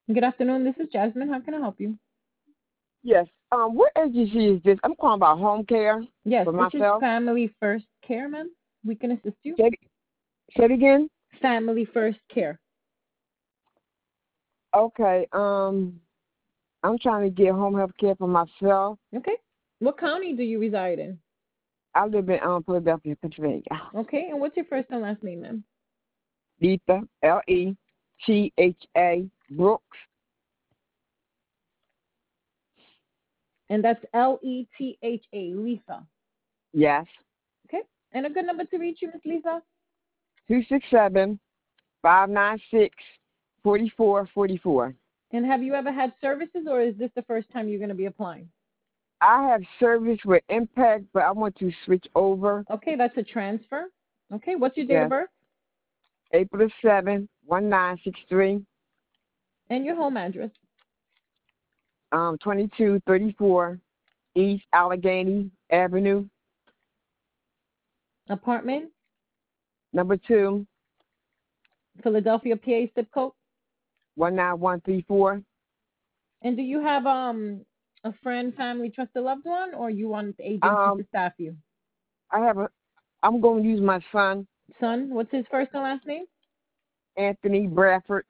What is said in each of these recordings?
Good afternoon. This is Jasmine. How can I help you? Yes. What agency is this? I'm calling about home care Yes, for this is myself. Family First Care, ma'am. We can assist you. Say it, say it again. Family First Care. Okay. I'm trying to get home health care for myself. Okay. What county do you reside in? I live in Philadelphia, Pennsylvania. Okay. And what's your first and last name, ma'am? Letha, Letha Brooks. And that's Letha, Lisa. Yes. Okay. And a good number to reach you, Miss Lisa? 267-596-4444. And have you ever had services, or is this the first time you're going to be applying? I have service with Impact, but I want to switch over. Okay, that's a transfer. Okay. What's your date of Yes. birth April the 7th, 1963. and your home address? 2234 East Allegheny Avenue, Apartment, number 2, Philadelphia, PA zip code. 19134. And do you have a friend, family, trusted loved one, or you want the agency to Um, staff you? I have a. I'm going to use my son, Son, what's his first and last name? Anthony Bradford.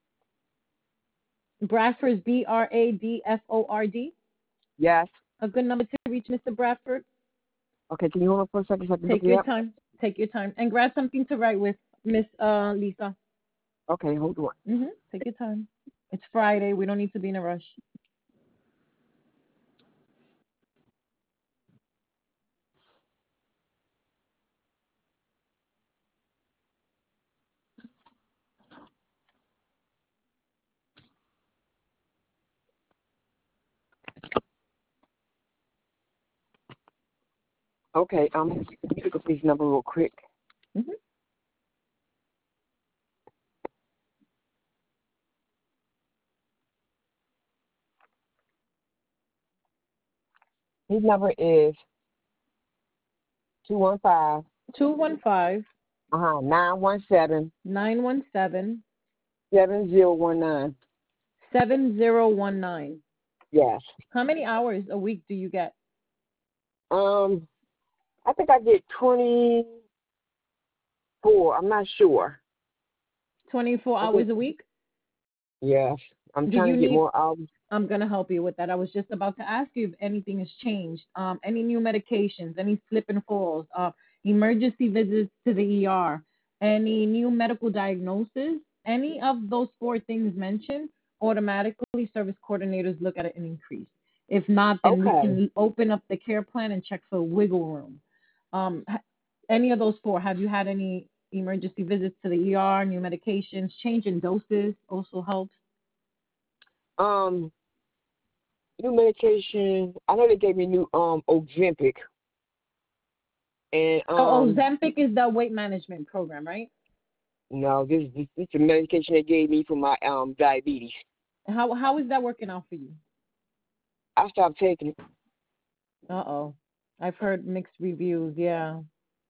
Bradford is Bradford. Yes. A good number to reach Mr. Bradford. Okay, can you hold on for a second so I can look Take it your up? time. Take your time. And grab something to write with, Miss Lisa. Okay, hold on. Take your time. It's Friday. We don't need to be in a rush. Okay, let me look up his number real quick. hmm His number is 215 215 917 917 7019. 7019. Yes. How many hours a week do you get? Um, I think I get 24. I'm not sure. 24 I think hours a week? yes. I'm Do trying you to get need more hours. I'm gonna help you with that. I was just about to ask you if anything has changed. Any new medications, any slip and falls, emergency visits to the ER, any new medical diagnosis, any of those four things mentioned, automatically service coordinators look at it and increase. If not, then we Okay. can open up the care plan and check for wiggle room. Any of those four, have you had any emergency visits to the ER, new medications, change in doses also helps? Um, New medication. I know they gave me new Ozempic, and So Ozempic is the weight management program, right? no, this is the medication they gave me for my diabetes. How is that working out for you? I stopped taking it. Uh-oh. I've heard mixed reviews. Yeah.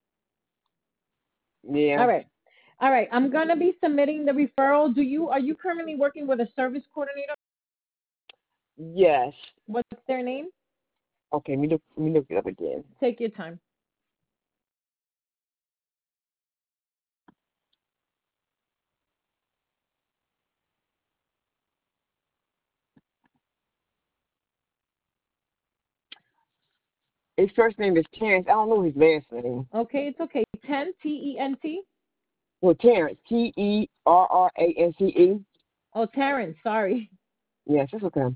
Yeah. All right. All right. I'm gonna be submitting the referral. Are you currently working with a service coordinator? Yes. What's their name? Okay. Let me look it up again. Take your time. His first name is Terrence. I don't know his last name. Okay, it's okay. Tent. Well, Terrence. Terrance. Oh, Terrence, sorry. Yes, that's okay.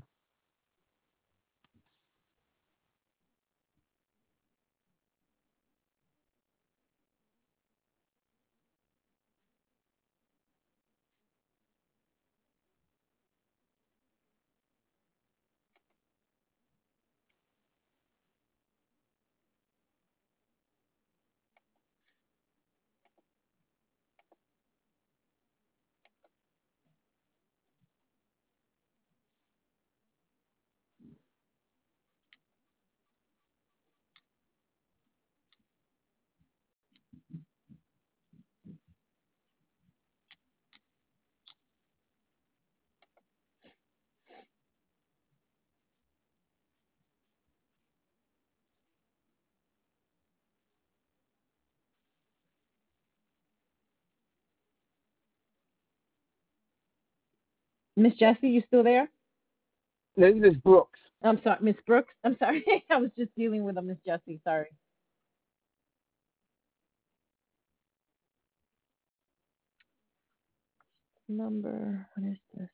Miss Jessie, you still there? This is Brooks. I'm sorry, Miss Brooks. I'm sorry. I was just dealing with a Miss Jessie. Sorry. Number, what is this?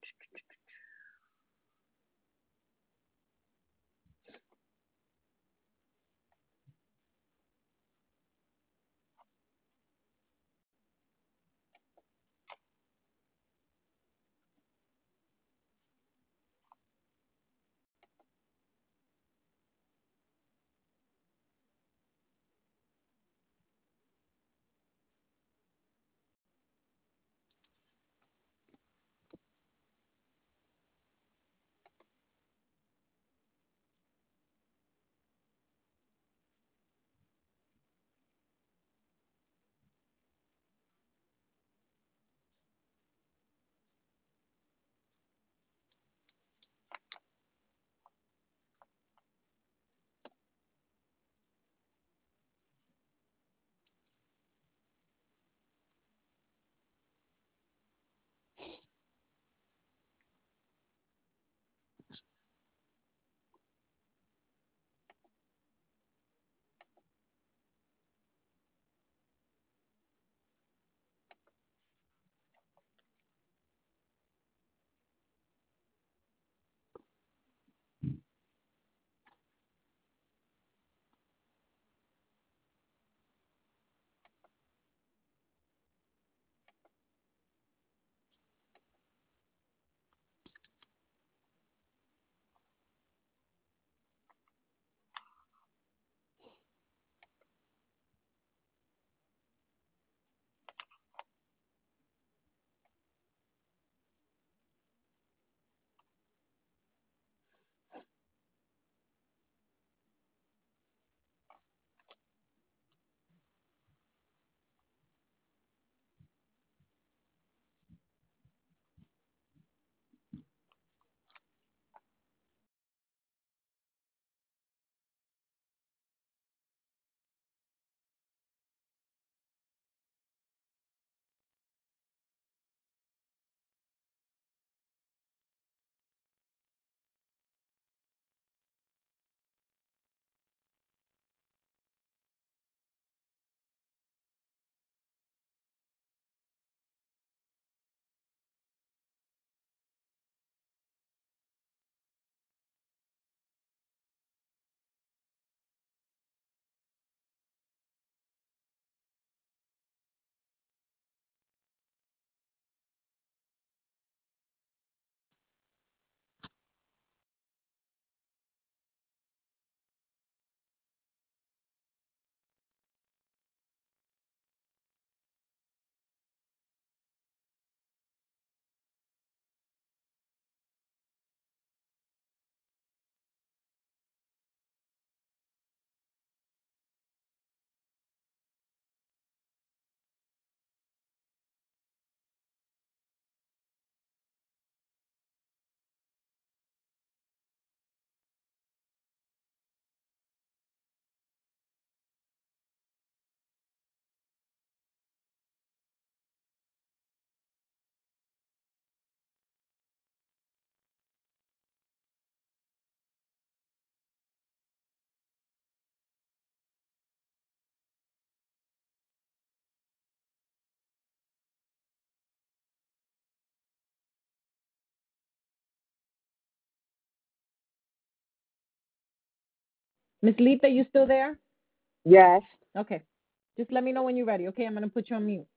Miss Lita, you still there? Yes. Okay. Just let me know when you're ready. Okay, I'm gonna put you on mute.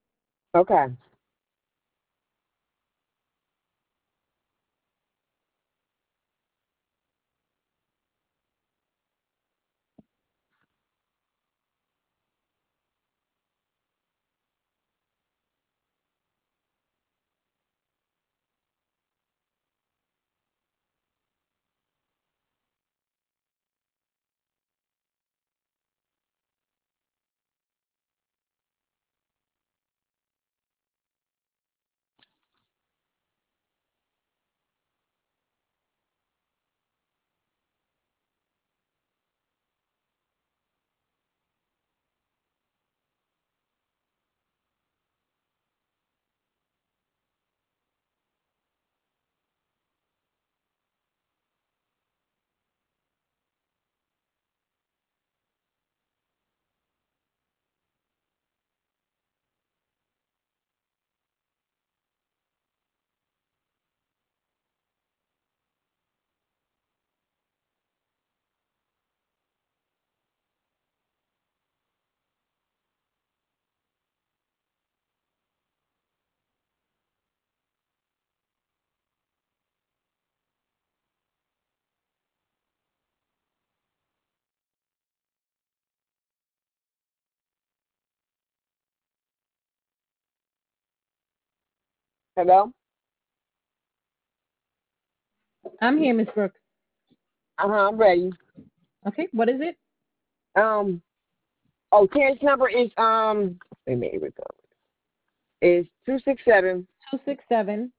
Okay. Hello? I'm here, Miss Brooks. I'm ready. Okay, what is it? Um, Terrence's number is, wait a minute, here we go. Is 267 267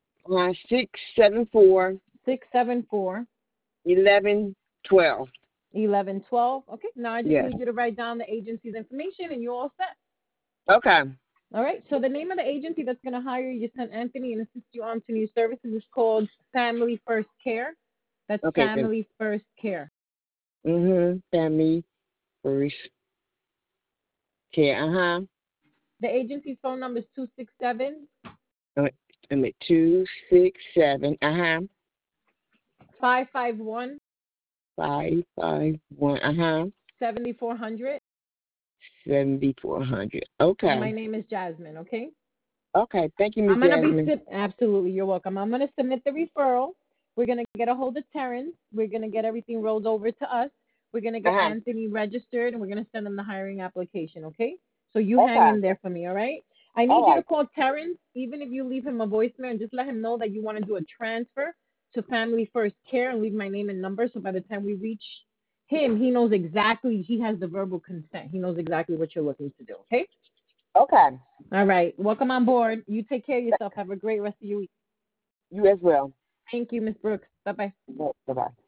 674 674 1112. 1112. Okay, now I just Yes. need you to write down the agency's information and you're all set. Okay. All right, so the name of the agency that's going to hire your son Anthony and assist you on to new services is called Family First Care. That's Okay. Good. Family First Care. Family first care. The agency's phone number is 267 Uh, 267. 551 551. 7400. 7400. And my Okay. name is Jasmine, okay? Okay. Thank you, Miss I'm gonna be Jasmine. absolutely. You're welcome. I'm gonna submit the referral. We're gonna get a hold of Terrence. We're gonna get everything rolled over to us. We're gonna get Uh-huh. Anthony registered, and we're gonna send him the hiring application. Okay? So you hang Okay. in there for me, all right? I All need you to right. call Terrence, even if you leave him a voicemail, and just let him know that you want to do a transfer to Family First Care, and leave my name and number. So by the time we reach him, he knows exactly. He has the verbal consent. He knows exactly what you're looking to do. Okay? Okay. All right. Welcome on board. You take care of yourself. Have a great rest of your week. You as well. Thank you, Miss Brooks. Bye bye. Bye-bye.